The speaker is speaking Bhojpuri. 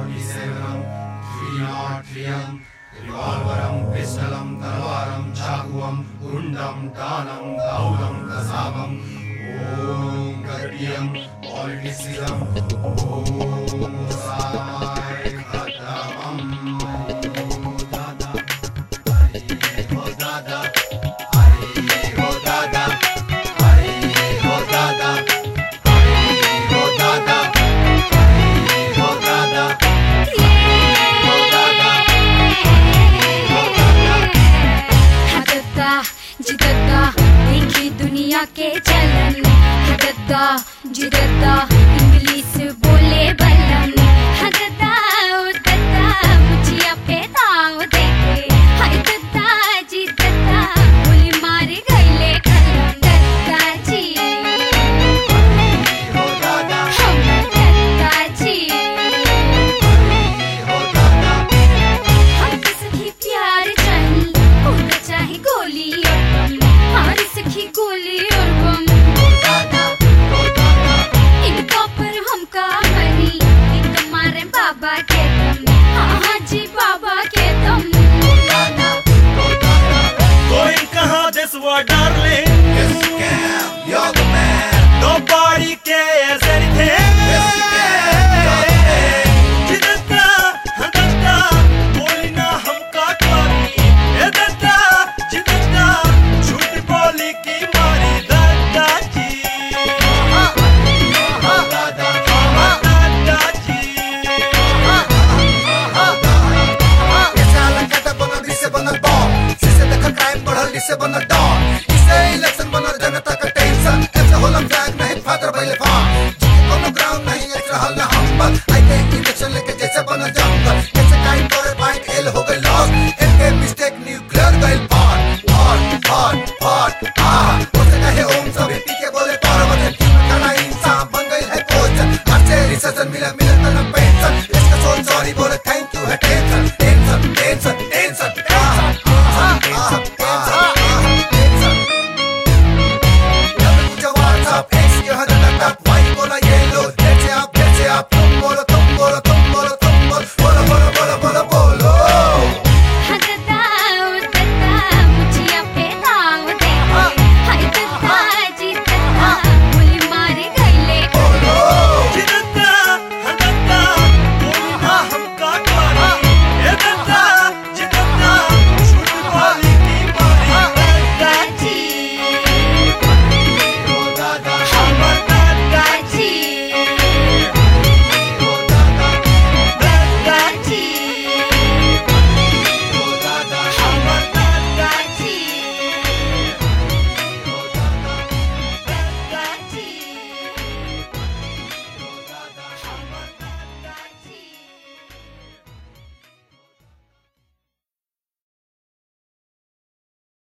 47 303 रिवाल्वरं पिस्टलं तलवारं चाकुवं गुंडं दानं दाऊदं कसाबं ओम गद्दियं पॉलिटिसिज्म ओम साय खतमं दादा हरि हो दादा हरि हो दादा हरि हो दादा हरि हो दादा हरि हो दादा जिदत्ता देखी दुनिया के चलन हदत्ता जिदत्ता इंग्लिश बोले बलन हदत्ता उदत्ता मुझिया पे दाव देखे हाय दत्ता जिदत्ता गोली मार गईले कलम दत्ता जी हो दादा हम दत्ता जी हो दादा हम सखी प्यार चाहिए उनका चाहे गोली और बम हमारी सखी गोली और बम दादा हो दादा इनका पर हम का मरी इन मारे बाबा के दम हाँ जी बाबा के दम दादा हो दादा Going कहाँ this war darling Yes you can you're the man Nobody cares anything Yes you can you're the man जिदत्ता हदत्ता बोली ना हमका करी ए दत्ता जिदत्ता झूठ बोली की मारी दत्ता जी हो दादा दत्ता जी ऐसे अलंकता बनल दिसे बनल बॉम जिसे देखा क्राइम बढ़ल दिसे बनल डॉन इसे इलेक्शन बनल जनता का टेंशन ऐसे होलम फ्लैग नहीं फादर बैले फाम जिके कोनो ग्राउंड नहीं ऐसे रहल ना हम बस आई के इलेक्शन लेके